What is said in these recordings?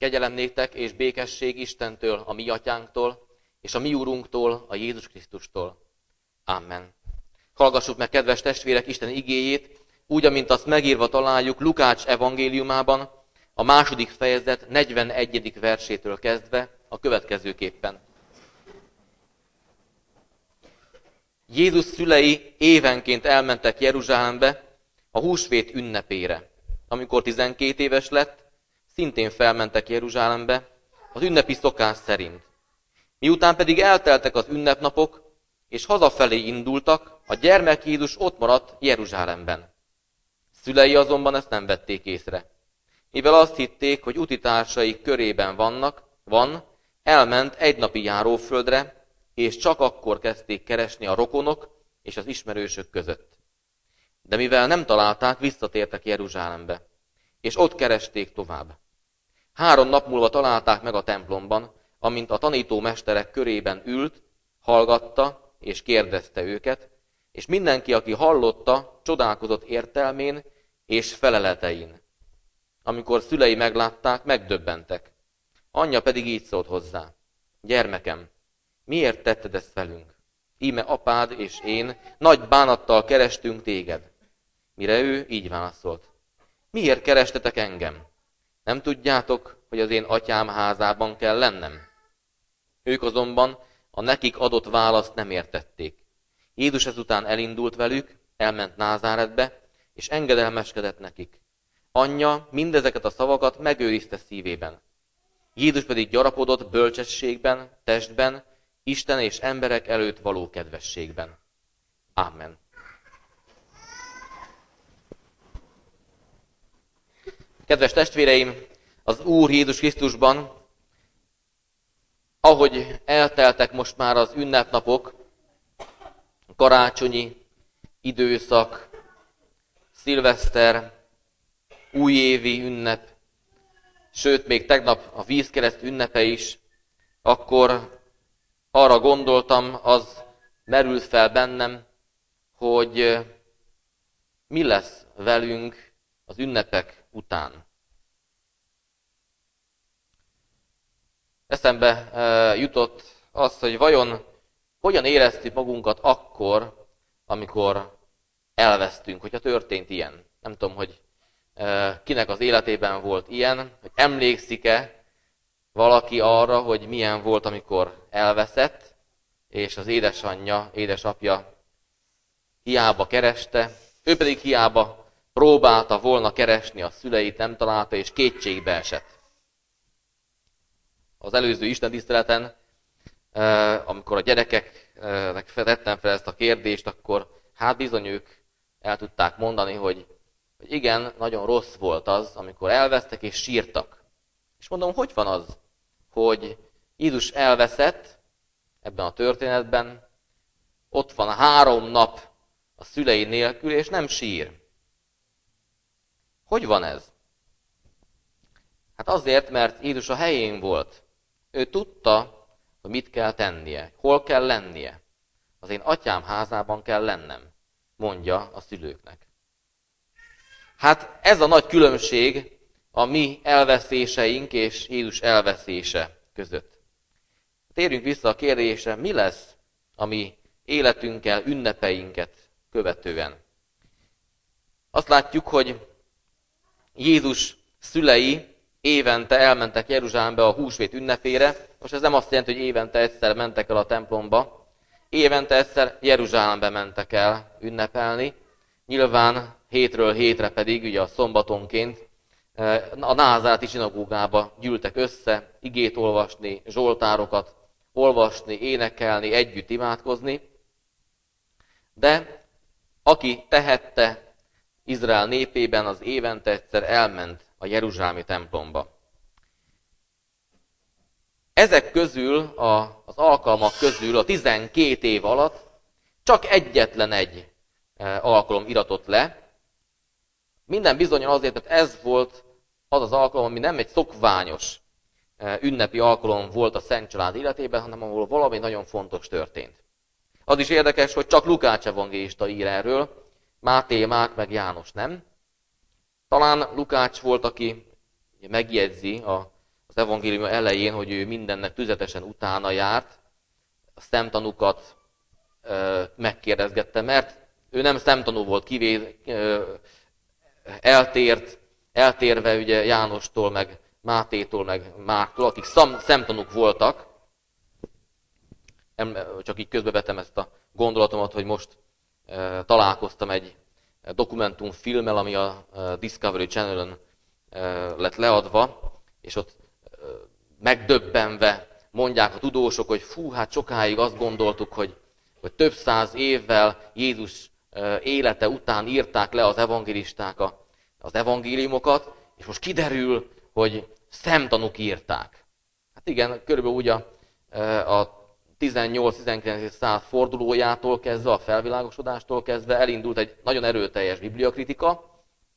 Kegyelem néktek és békesség Istentől, a mi atyánktól, és a mi úrunktól, a Jézus Krisztustól. Amen. Hallgassuk meg, kedves testvérek, Isten igéjét, úgy, amint azt megírva találjuk Lukács evangéliumában, a 2. fejezet 41. versétől kezdve a következőképpen. Jézus szülei évenként elmentek Jeruzsálembe a húsvét ünnepére. Amikor 12 éves lett, szintén felmentek Jeruzsálembe az ünnepi szokás szerint. Miután pedig elteltek az ünnepnapok, és hazafelé indultak, a gyermek Jézus ott maradt Jeruzsálemben. Szülei azonban ezt nem vették észre. Mivel azt hitték, hogy utitársaik körében van, elment egy napi járóföldre, és csak akkor kezdték keresni a rokonok és az ismerősök között. De mivel nem találták, visszatértek Jeruzsálembe, és ott keresték tovább. 3 nap múlva találták meg a templomban, amint a tanítómesterek körében ült, hallgatta és kérdezte őket, és mindenki, aki hallotta, csodálkozott értelmén és feleletein. Amikor szülei meglátták, megdöbbentek. Anyja pedig így szólt hozzá: gyermekem, miért tetted ezt velünk? Íme apád és én nagy bánattal kerestünk téged. Mire ő így válaszolt: miért kerestetek engem? Nem tudjátok, hogy az én atyám házában kell lennem? Ők azonban a nekik adott választ nem értették. Jézus ezután elindult velük, elment Názáretbe, és engedelmeskedett nekik. Anyja mindezeket a szavakat megőrizte szívében. Jézus pedig gyarapodott bölcsességben, testben, Isten és emberek előtt való kedvességben. Amen. Kedves testvéreim, az Úr Jézus Krisztusban, ahogy elteltek most már az ünnepnapok, karácsonyi időszak, szilveszter, újévi ünnep, sőt, még tegnap a vízkereszt ünnepe is, akkor arra gondoltam, az merült fel bennem, hogy mi lesz velünk az ünnepek után. Eszembe jutott az, hogy vajon hogyan éreztük magunkat akkor, amikor elvesztünk, hogyha történt ilyen. Nem tudom, hogy kinek az életében volt ilyen, hogy emlékszik-e valaki arra, hogy milyen volt, amikor elveszett, és az édesanyja, édesapja hiába kereste, ő pedig hiába próbálta volna keresni a szüleit, nem találta, és kétségbe esett. Az előző istentiszteleten, amikor a gyerekeknek tettem fel ezt a kérdést, akkor hát bizony ők el tudták mondani, hogy igen, nagyon rossz volt az, amikor elvesztek és sírtak. És mondom, hogy van az, hogy Jézus elveszett ebben a történetben, ott van 3 nap a szülei nélkül, és nem sír. Hogy van ez? Hát azért, mert Jézus a helyén volt. Ő tudta, hogy mit kell tennie, hol kell lennie. Az én atyám házában kell lennem, mondja a szülőknek. Hát ez a nagy különbség a mi elveszéseink és Jézus elveszése között. Térjünk vissza a kérdésre, mi lesz a mi életünkkel, ünnepeinket követően. Azt látjuk, hogy Jézus szülei évente elmentek Jeruzsálembe a húsvét ünnepére. Most ez nem azt jelenti, hogy évente egyszer mentek el a templomba. Évente egyszer Jeruzsálembe mentek el ünnepelni. Nyilván hétről hétre pedig, ugye a szombatonként a názáreti zsinagógába gyűltek össze, igét olvasni, zsoltárokat olvasni, énekelni, együtt imádkozni. De aki tehette Izrael népében, az évente egyszer elment a jeruzsálemi templomba. Ezek közül, az alkalmak közül a 12 év alatt csak egyetlen egy alkalom iratott le. Minden bizonnyal azért, mert ez volt az az alkalom, ami nem egy szokványos ünnepi alkalom volt a Szent Család életében, hanem ahol valami nagyon fontos történt. Az is érdekes, hogy csak Lukács evangélista ír erről, Máté, Márk meg János nem. Talán Lukács volt, aki megjegyzi az az evangélium elején, hogy ő mindennek tüzetesen utána járt, a szemtanúkat megkérdezgette, mert ő nem szemtanú volt, eltérve ugye Jánostól, meg Mátétól, meg Márktól, akik szemtanúk voltak. Csak így közbevetem ezt a gondolatomat, hogy most találkoztam egy dokumentumfilmmel, ami a Discovery Channel-ön lett leadva, és ott megdöbbenve mondják a tudósok, hogy hát sokáig azt gondoltuk, hogy több száz évvel Jézus élete után írták le az evangélisták az evangéliumokat, és most kiderül, hogy szemtanúk írták. Hát igen, körülbelül úgy a 18-19. Század fordulójától kezdve, a felvilágosodástól kezdve elindult egy nagyon erőteljes bibliakritika,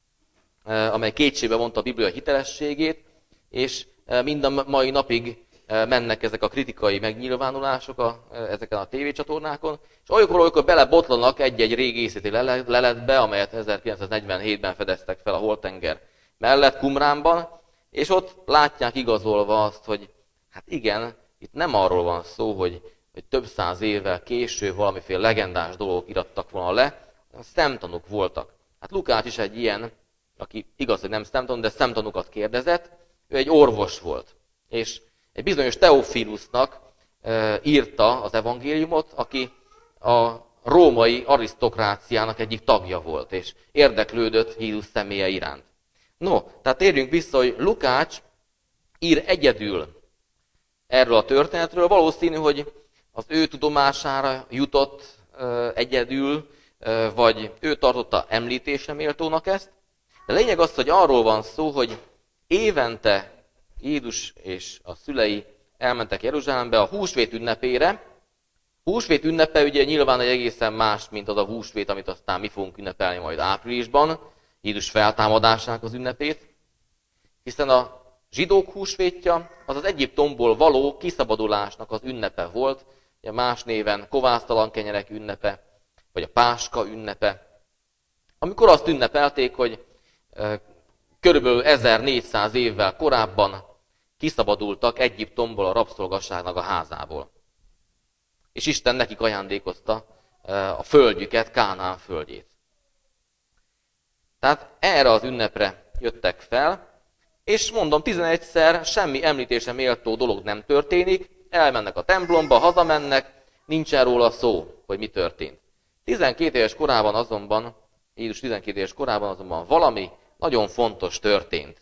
amely kétségbe vonta a Biblia hitelességét, és mind a mai napig mennek ezek a kritikai megnyilvánulások ezeken a tévécsatornákon, és olykor belebotlanak egy-egy régészeti leletbe, amelyet 1947-ben fedeztek fel a Holtenger mellett, Qumránban, és ott látják igazolva azt, hogy hát igen, itt nem arról van szó, hogy több száz évvel később valamiféle legendás dolgok irattak volna le, szemtanúk voltak. Hát Lukács is egy ilyen, aki igaz, hogy nem szemtanú, de szemtanúkat kérdezett, ő egy orvos volt. És egy bizonyos Teofilusnak írta az evangéliumot, aki a római arisztokráciának egyik tagja volt, és érdeklődött Jézus személye iránt. No, tehát térjünk vissza, hogy Lukács ír egyedül erről a történetről. Valószínű, hogy az ő tudomására jutott egyedül, vagy ő tartotta említésre méltónak ezt. De lényeg az, hogy arról van szó, hogy évente Jézus és a szülei elmentek Jeruzsálembe a húsvét ünnepére. Húsvét ünnepe ugye nyilván egy egészen más, mint az a húsvét, amit aztán mi fogunk ünnepelni majd áprilisban, Jézus feltámadásának az ünnepét. Hiszen a zsidók húsvétja az az Egyiptomból való kiszabadulásnak az ünnepe volt, ugye más néven kovásztalan kenyerek ünnepe, vagy a Páska ünnepe. Amikor azt ünnepelték, hogy körülbelül 1400 évvel korábban kiszabadultak Egyiptomból, a rabszolgasságnak a házából. És Isten nekik ajándékozta a földjüket, Kánaán földjét. Tehát erre az ünnepre jöttek fel, és mondom, 11-szer semmi említése méltó dolog nem történik, elmennek a templomba, hazamennek, nincsen róla szó, hogy mi történt. 12 éves korában azonban, Jézus 12 éves korában azonban valami nagyon fontos történt.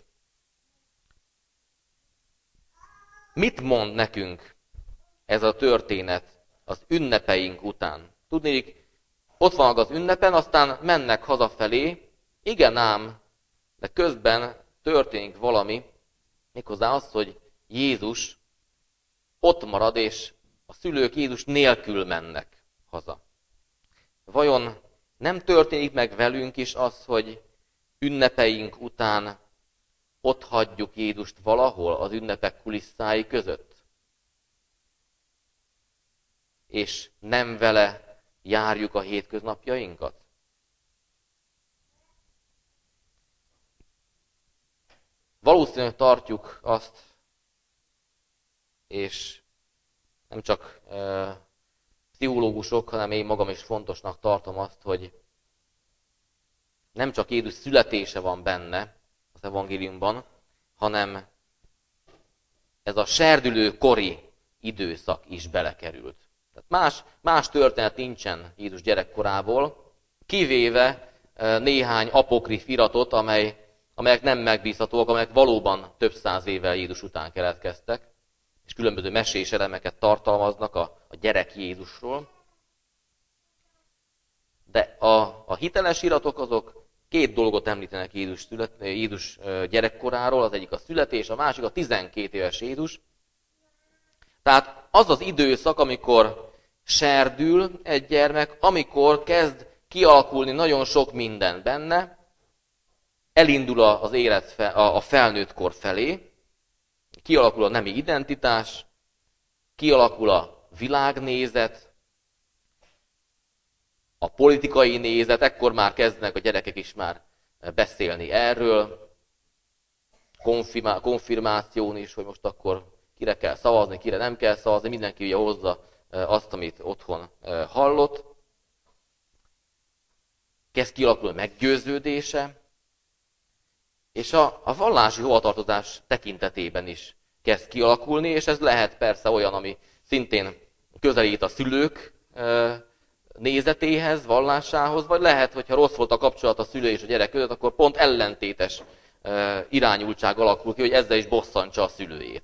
Mit mond nekünk ez a történet az ünnepeink után? Tudnék, ott vannak az ünnepen, aztán mennek hazafelé, igen ám, de közben történik valami, méghozzá az, hogy Jézus ott marad, és a szülők Jézus nélkül mennek haza. Vajon nem történik meg velünk is az, hogy ünnepeink után ott hagyjuk Jézust valahol az ünnepek kulisszái között? És nem vele járjuk a hétköznapjainkat? Valószínűleg tartjuk azt, és nem csak pszichológusok, hanem én magam is fontosnak tartom azt, hogy nem csak Jézus születése van benne az evangéliumban, hanem ez a serdülő kori időszak is belekerült. Tehát más történet nincsen Jézus gyerekkorából, kivéve néhány apokrif iratot, amelyek nem megbízhatóak, amelyek valóban több száz évvel Jézus után keletkeztek, és különböző mesés elemeket tartalmaznak a gyerek Jézusról. De a hiteles iratok azok két dolgot említenek Jézus gyerekkoráról, az egyik a születés, a másik a 12 éves Jézus. Tehát az az időszak, amikor serdül egy gyermek, amikor kezd kialakulni nagyon sok minden benne, elindul az élet a felnőtt kor felé, kialakul a nemi identitás, kialakul a világnézet, a politikai nézet, ekkor már kezdenek a gyerekek is már beszélni erről. konfirmáción is, hogy most akkor kire kell szavazni, kire nem kell szavazni, mindenki ugye hozza azt, amit otthon hallott. Kezd kialakulni meggyőződése, és a vallási hovatartozás tekintetében is kezd kialakulni, és ez lehet persze olyan, ami szintén közelít a szülők nézetéhez, vallásához, vagy lehet, hogyha rossz volt a kapcsolat a szülő és a gyerek között, akkor pont ellentétes irányultság alakul ki, hogy ezzel is bosszantsa a szülőjét.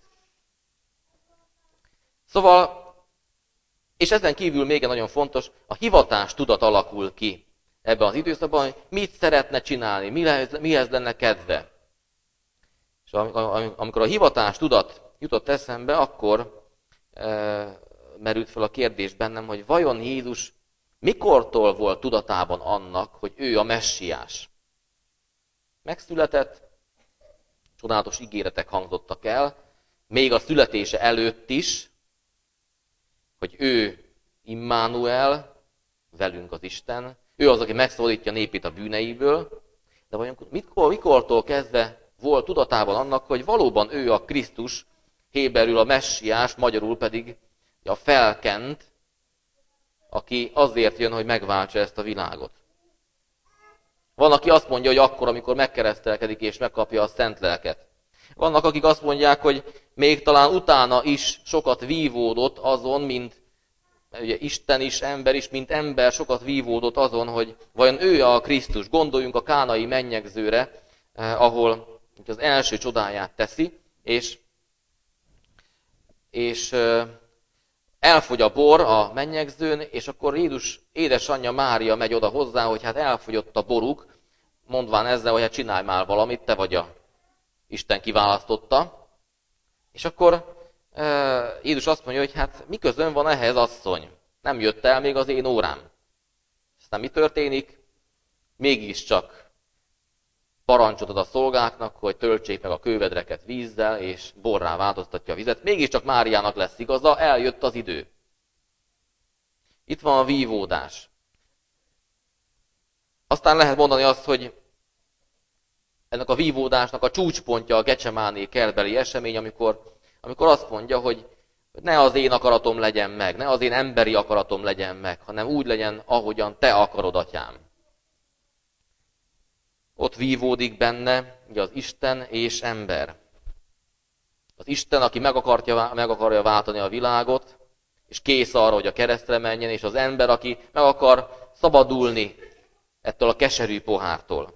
Szóval, és ezen kívül még egy nagyon fontos, a hivatás tudat alakul ki ebben az időszakban, hogy mit szeretne csinálni, mihez lenne kedve. És amikor a hivatás tudat jutott eszembe, akkor merült fel a kérdés bennem, hogy vajon Jézus mikortól volt tudatában annak, hogy ő a messiás? Megszületett, csodálatos ígéretek hangzottak el, még a születése előtt is, hogy ő Immanuel, velünk az Isten, ő az, aki megszabadítja népét a bűneiből, de vajon mikortól kezdve volt tudatában annak, hogy valóban ő a Krisztus, héberül a messiás, magyarul pedig a felkent, aki azért jön, hogy megváltsa ezt a világot. Van, aki azt mondja, hogy akkor, amikor megkeresztelkedik és megkapja a szent lelket. Vannak, akik azt mondják, hogy még talán utána is sokat vívódott azon, mint ugye Isten is, ember is, mint ember sokat vívódott azon, hogy vajon ő a Krisztus. Gondoljunk a kánai mennyegzőre, ahol az első csodáját teszi, és elfogy a bor a mennyegzőn, és akkor Jézus édesanyja Mária megy oda hozzá, hogy hát elfogyott a boruk, mondván ezzel, hogy hát csinálj már valamit, te vagy a Isten kiválasztotta. És akkor Jézus azt mondja, hogy hát mi közön van ehhez, asszony? Nem jött el még az én órám. Aztán mi történik? Mégiscsak parancsot ad a szolgáknak, hogy töltsék meg a kővedreket vízzel, és borrá változtatja a vizet. Mégiscsak Máriának lesz igaza, eljött az idő. Itt van a vívódás. Aztán lehet mondani azt, hogy ennek a vívódásnak a csúcspontja a Gecsemáné kertbeli esemény, amikor azt mondja, hogy ne az én akaratom legyen meg, ne az én emberi akaratom legyen meg, hanem úgy legyen, ahogyan te akarod, atyám. Ott vívódik benne ugye az Isten és ember. Az Isten, aki meg akarja váltani a világot, és kész arra, hogy a keresztre menjen, és az ember, aki meg akar szabadulni ettől a keserű pohártól.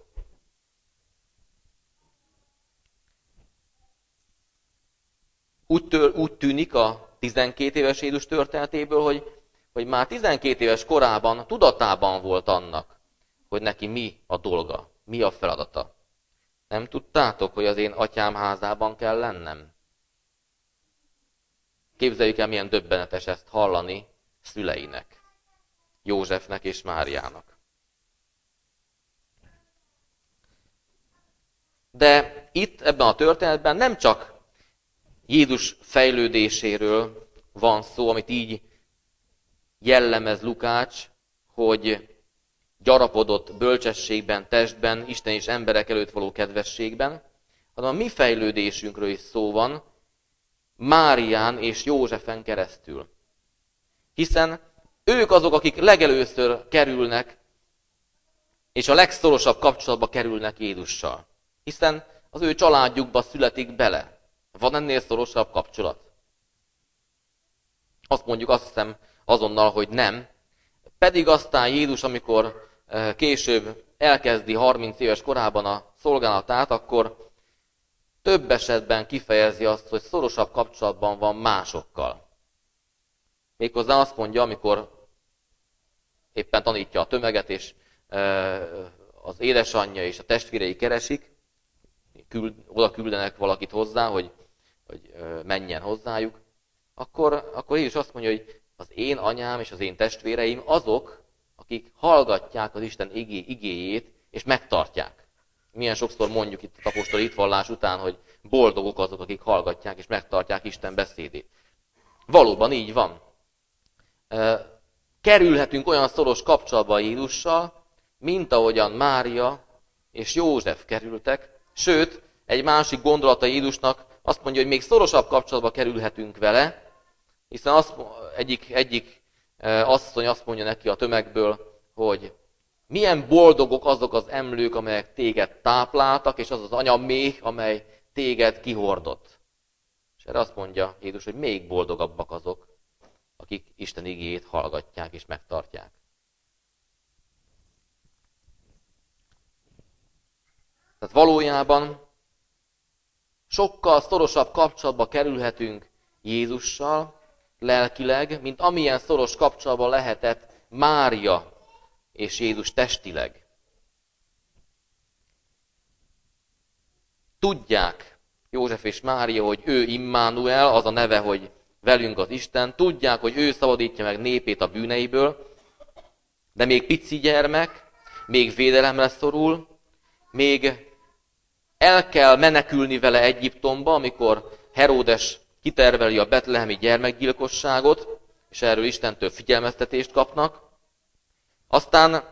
Úgy tűnik a 12 éves Jézus történetéből, hogy már 12 éves korában tudatában volt annak, hogy neki mi a dolga, mi a feladata. Nem tudtátok, hogy az én atyám házában kell lennem? Képzeljük el, milyen döbbenetes ezt hallani szüleinek, Józsefnek és Máriának. De itt, ebben a történetben nem csak Jézus fejlődéséről van szó, amit így jellemez Lukács, hogy gyarapodott bölcsességben, testben, Isten és emberek előtt való kedvességben, hanem a mi fejlődésünkről is szó van, Márián és Józsefen keresztül. Hiszen ők azok, akik legelőször kerülnek, és a legszorosabb kapcsolatba kerülnek Jézussal. Hiszen az ő családjukba születik bele. Van ennél szorosabb kapcsolat? Azt mondjuk, azt hiszem azonnal, hogy nem. Pedig aztán Jézus, amikor később elkezdi 30 éves korában a szolgálatát, akkor több esetben kifejezi azt, hogy szorosabb kapcsolatban van másokkal. Méghozzá azt mondja, amikor éppen tanítja a tömeget, és az édesanyja és a testvérei keresik, oda küldenek valakit hozzá, hogy menjen hozzájuk, akkor Jézus azt mondja, hogy az én anyám és az én testvéreim azok, akik hallgatják az Isten igéjét, és megtartják. Milyen sokszor mondjuk itt a apostoli hitvallás után, hogy boldogok azok, akik hallgatják és megtartják Isten beszédét. Valóban így van. Kerülhetünk olyan szoros kapcsolatba Jézussal, mint ahogyan Mária és József kerültek, sőt, egy másik gondolata Jézusnak azt mondja, hogy még szorosabb kapcsolatba kerülhetünk vele, hiszen egyik asszony azt mondja neki a tömegből, hogy milyen boldogok azok az emlők, amelyek téged tápláltak, és az az anyaméh, amely téged kihordott. És erre azt mondja Jézus, hogy még boldogabbak azok, akik Isten igéjét hallgatják és megtartják. Tehát valójában sokkal szorosabb kapcsolatba kerülhetünk Jézussal lelkileg, mint amilyen szoros kapcsolatban lehetett Mária és Jézus testileg. Tudják József és Mária, hogy ő Immanuel, az a neve, hogy velünk az Isten. Tudják, hogy ő szabadítja meg népét a bűneiből, de még pici gyermek, még védelemre szorul, még el kell menekülni vele Egyiptomba, amikor Heródes kiterveli a betlehemi gyermekgyilkosságot, és erről Istentől figyelmeztetést kapnak. Aztán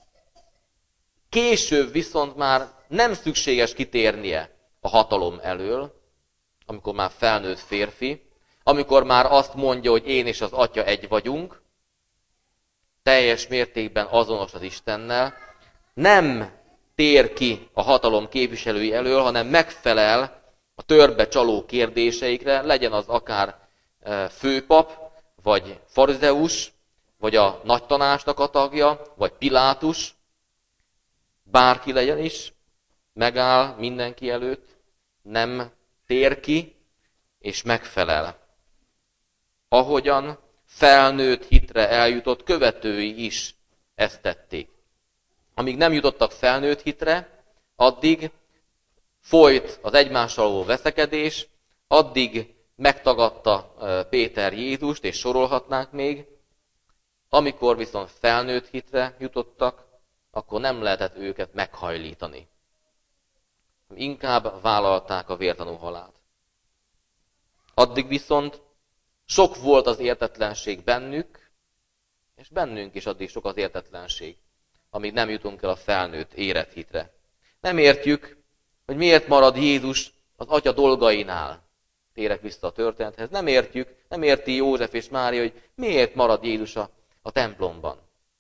később viszont már nem szükséges kitérnie a hatalom elől, amikor már felnőtt férfi, amikor már azt mondja, hogy én és az Atya egy vagyunk, teljes mértékben azonos az Istennel, nem tér ki a hatalom képviselői elől, hanem megfelel a törbe csaló kérdéseikre, legyen az akár főpap, vagy farizeus, vagy a nagytanácsnak a tagja, vagy Pilátus, bárki legyen is, megáll mindenki előtt, nem tér ki, és megfelel. Ahogyan felnőtt hitre eljutott követői is ezt tették. Amíg nem jutottak felnőtt hitre, addig folyt az egymással való veszekedés, addig megtagadta Péter Jézust, és sorolhatnánk még. Amikor viszont felnőtt hitre jutottak, akkor nem lehetett őket meghajlítani. Inkább vállalták a vértanú halált. Addig viszont sok volt az értetlenség bennük, és bennünk is addig sok az értetlenség, amíg nem jutunk el a felnőtt, érett hitre. Nem értjük, hogy miért marad Jézus az Atya dolgainál. Térek vissza a történethez. Nem értjük, nem érti József és Mária, hogy miért marad Jézus a templomban.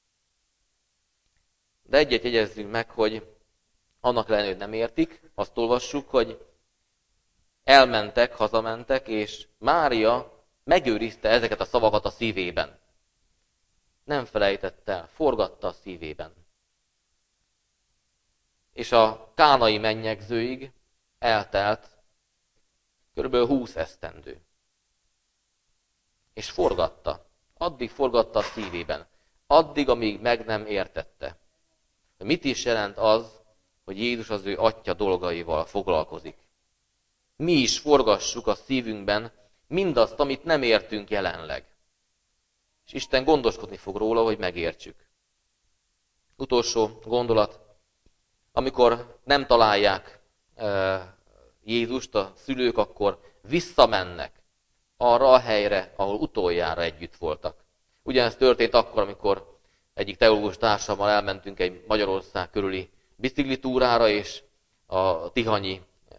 De egyet jegyezzünk meg, hogy annak ellenére, hogy nem értik, azt olvassuk, hogy elmentek, hazamentek, és Mária megőrizte ezeket a szavakat a szívében. Nem felejtett el, forgatta a szívében. És a kánai mennyegzőig eltelt kb. 20 esztendő. És forgatta. Addig forgatta a szívében. Addig, amíg meg nem értette. Mit is jelent az, hogy Jézus az ő Atya dolgaival foglalkozik? Mi is forgassuk a szívünkben mindazt, amit nem értünk jelenleg. És Isten gondoskodni fog róla, hogy megértsük. Utolsó gondolat. Amikor nem találják Jézust a szülők, akkor visszamennek arra a helyre, ahol utoljára együtt voltak. Ugyanezt történt akkor, amikor egyik teológus társammal elmentünk egy Magyarország körüli biciklitúrára, és a tihanyi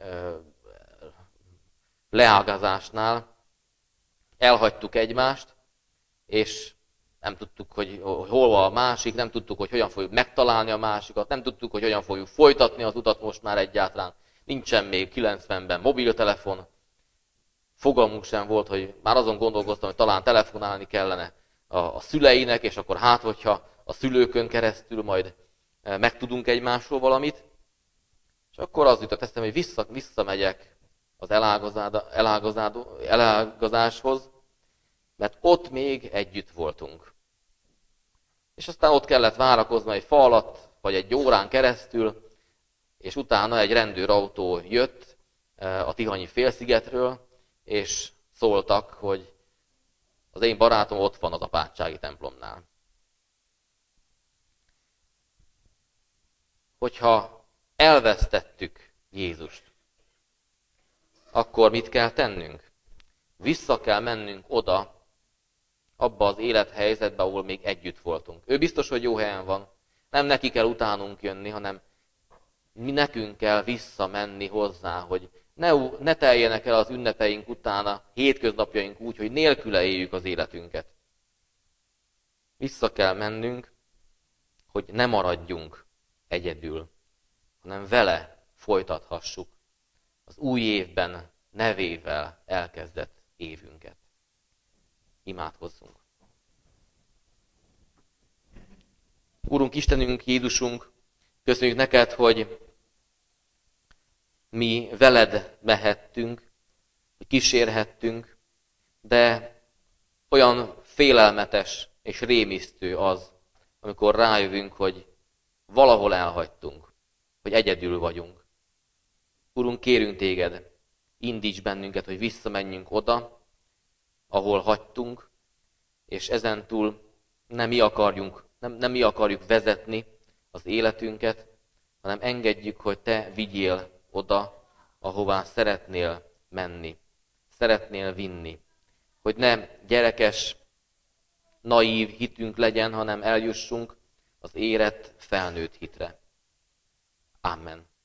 leágazásnál elhagytuk egymást, és nem tudtuk, hogy hol van a másik, nem tudtuk, hogy hogyan fogjuk megtalálni a másikat, nem tudtuk, hogy hogyan fogjuk folytatni az utat most már egyáltalán. Nincsen még 90-ben mobiltelefon. Fogalmunk sem volt, hogy már azon gondolkoztam, hogy talán telefonálni kellene a szüleinek, és akkor hát, hogyha a szülőkön keresztül majd megtudunk egymásról valamit. És akkor az jutott eszembe, hogy visszamegyek az elágazáshoz, mert ott még együtt voltunk. És aztán ott kellett várakozni egy fa alatt, vagy egy órán keresztül, és utána egy rendőrautó jött a Tihanyi félszigetről, és szóltak, hogy az én barátom ott van az apátsági templomnál. Hogyha elvesztettük Jézust, akkor mit kell tennünk? Vissza kell mennünk oda, abba az élethelyzetbe, ahol még együtt voltunk. Ő biztos, hogy jó helyen van. Nem neki kell utánunk jönni, hanem mi nekünk kell visszamenni hozzá, hogy ne teljenek el az ünnepeink után a hétköznapjaink úgy, hogy nélküle éljük az életünket. Vissza kell mennünk, hogy ne maradjunk egyedül, hanem vele folytathassuk az új évben nevével elkezdett évünket. Imádkozzunk! Úrunk, Istenünk, Jézusunk, köszönjük neked, hogy mi veled mehettünk, hogy kísérhettünk, de olyan félelmetes és rémisztő az, amikor rájövünk, hogy valahol elhagytunk, hogy egyedül vagyunk. Urunk, kérünk téged, indíts bennünket, hogy visszamenjünk oda, ahol hagytunk, és ezentúl nem mi akarjuk vezetni az életünket, hanem engedjük, hogy te vigyél oda, ahová szeretnél menni, szeretnél vinni. Hogy ne gyerekes, naív hitünk legyen, hanem eljussunk az érett felnőtt hitre. Amen.